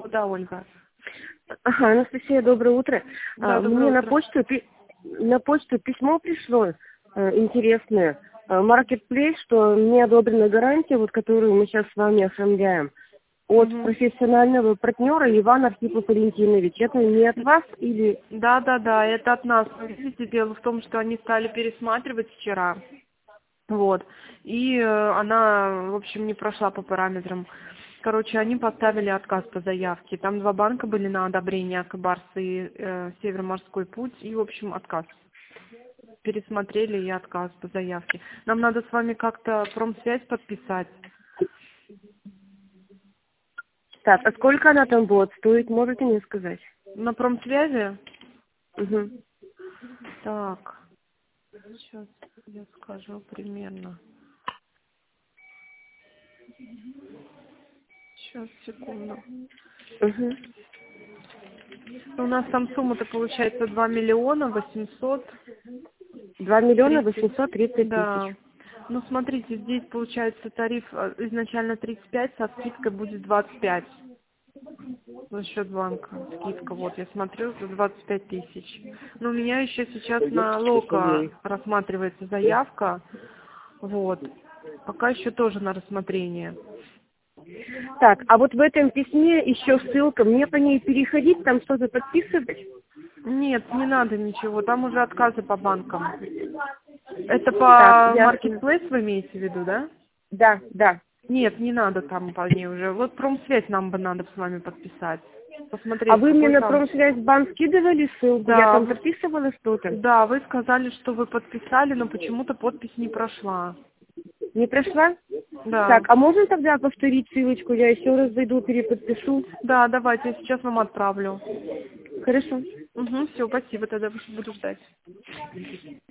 Да, Ольга. Ага, Анастасия, доброе утро. Да, доброе Мне на утро. почту письмо пришло интересное. Marketplace, что мне одобрена гарантия, вот которую мы сейчас с вами оформляем, от Мгм. профессионального партнера Ивана Архипов Валентинович. Это не от вас или... Да, это от нас. Вы видите, дело в том, что они стали пересматривать вчера. Вот. И она, в общем, не прошла по параметрам. Короче, они поставили отказ по заявке. Там два банка были на одобрение, Акбарс и Североморской путь. И, в общем, отказ. Пересмотрели и отказ по заявке. Нам надо с вами как-то промсвязь подписать. Так, а сколько она там будет стоить, можете мне сказать? На промсвязи? Угу. Так, сейчас я скажу примерно. Сейчас, секунду. Угу. У нас там сумма-то получается 2 миллиона 830. 2 830 000. Да. Ну, смотрите, здесь получается тариф изначально 35, со скидкой будет 25. За счет банка скидка. Вот, я смотрю, за 25 тысяч. Но у меня еще сейчас на Лока рассматривается заявка. Вот. Пока еще тоже на рассмотрение. Так, а вот в этом письме еще ссылка. Мне по ней переходить, там что-то подписывать? Нет, не надо ничего. Там уже отказы по банкам. Это Так, по ясно. Marketplace вы имеете в виду, да? Да, да. Нет, не надо там по ней уже. Вот промсвязь нам бы надо с вами подписать. А Посмотреть, вы мне какой на там. промсвязь банк скидывали ссылку? Я Да, там подписывала что-то? да, вы сказали, что вы подписали, но почему-то подпись не прошла. Не прошла? Да. Так, а можно тогда повторить ссылочку? Я еще раз зайду, переподпишу. Да, давайте, я сейчас вам отправлю. Хорошо. Угу, все, спасибо, тогда буду ждать.